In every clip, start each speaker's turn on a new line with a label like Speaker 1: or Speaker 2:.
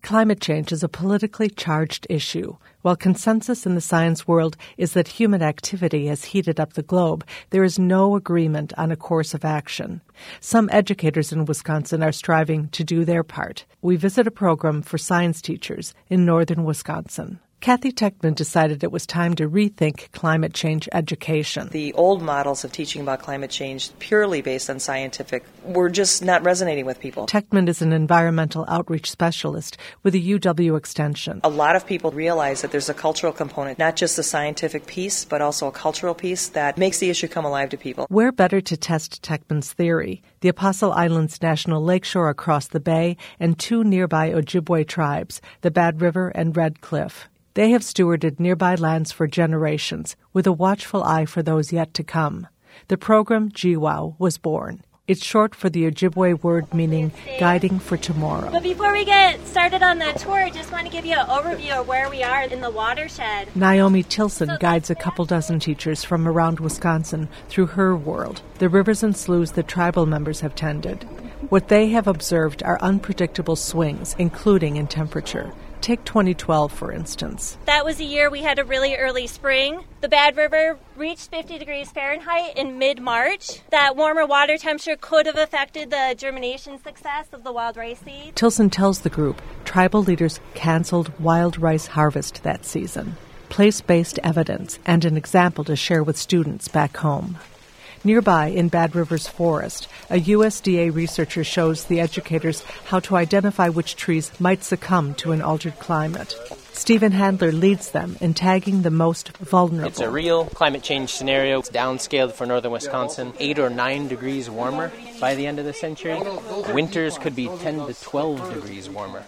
Speaker 1: Climate change is a politically charged issue. While consensus in the science world is that human activity has heated up the globe, there is no agreement on a course of action. Some educators in Wisconsin are striving to do their part. We visit a program for science teachers in northern Wisconsin. Kathy Techman decided it was time to rethink climate change education.
Speaker 2: The old models of teaching about climate change, purely based on scientific, were just not resonating with people.
Speaker 1: Techman is an environmental outreach specialist with the UW Extension.
Speaker 2: A lot of people realize that there's a cultural component, not just a scientific piece, but also a cultural piece that makes the issue come alive to people.
Speaker 1: Where better to test Techman's theory? The Apostle Islands National Lakeshore across the bay and two nearby Ojibwe tribes, the Bad River and Red Cliff. They have stewarded nearby lands for generations, with a watchful eye for those yet to come. The program, GWOW, was born. It's short for the Ojibwe word meaning guiding for tomorrow.
Speaker 3: But before we get started on the tour, I just want to give you an overview of where we are in the watershed.
Speaker 1: Naomi Tilson guides a couple dozen teachers from around Wisconsin through her world, the rivers and sloughs that tribal members have tended. What they have observed are unpredictable swings, including in temperature. Take 2012, for instance.
Speaker 3: That was a year we had a really early spring. The Bad River reached 50 degrees Fahrenheit in mid-March. That warmer water temperature could have affected the germination success of the wild rice seed.
Speaker 1: Tilson tells the group tribal leaders canceled wild rice harvest that season. Place-based evidence and an example to share with students back home. Nearby, in Bad River's forest, a USDA researcher shows the educators how to identify which trees might succumb to an altered climate. Stephen Handler leads them in tagging the most vulnerable.
Speaker 4: It's a real climate change scenario. It's downscaled for northern Wisconsin, 8 or 9 degrees warmer by the end of the century. Winters could be 10 to 12 degrees warmer.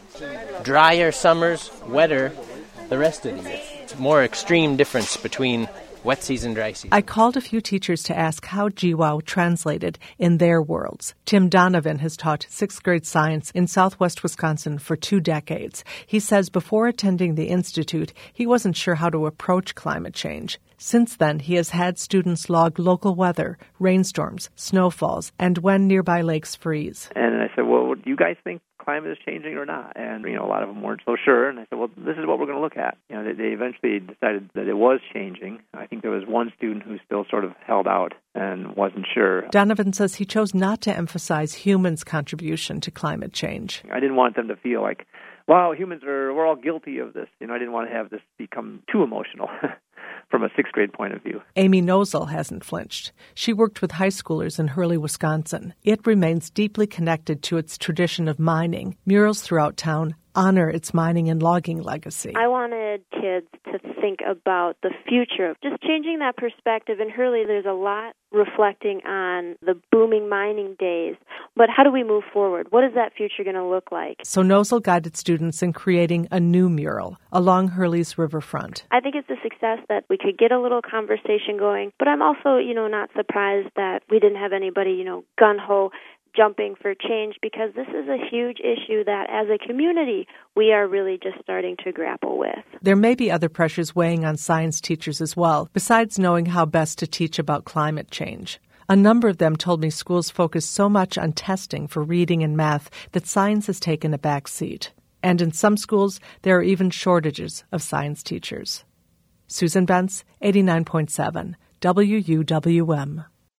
Speaker 4: Drier summers, wetter the rest of the year. It's a more extreme difference between wet season, dry season.
Speaker 1: I called a few teachers to ask how GWOW translated in their worlds. Tim Donovan has taught 6th grade science in southwest Wisconsin for 2 decades. He says before attending the institute, he wasn't sure how to approach climate change. Since then, he has had students log local weather, rainstorms, snowfalls, and when nearby lakes freeze.
Speaker 5: And I said, well, do you guys think climate is changing or not? And, a lot of them weren't so sure. And I said, well, this is what we're going to look at. They eventually decided that it was changing. I think there was one student who still sort of held out and wasn't sure.
Speaker 1: Donovan says he chose not to emphasize humans' contribution to climate change.
Speaker 5: I didn't want them to feel like, wow, we're all guilty of this. I didn't want to have this become too emotional. From a 6th grade point of view.
Speaker 1: Amy Nozel hasn't flinched. She worked with high schoolers in Hurley, Wisconsin. It remains deeply connected to its tradition of mining. Murals throughout town honor its mining and logging legacy.
Speaker 6: I wanted kids to think about the future, just changing that perspective. In Hurley, there's a lot reflecting on the booming mining days. But how do we move forward? What is that future going to look like?
Speaker 1: So Nozel guided students in creating a new mural along Hurley's riverfront.
Speaker 6: I think it's a success that we could get a little conversation going. But I'm also, not surprised that we didn't have anybody, gung-ho jumping for change, because this is a huge issue that as a community we are really just starting to grapple with.
Speaker 1: There may be other pressures weighing on science teachers as well, besides knowing how best to teach about climate change. A number of them told me schools focus so much on testing for reading and math that science has taken a back seat. And in some schools, there are even shortages of science teachers. Susan Bentz, 89.7, WUWM.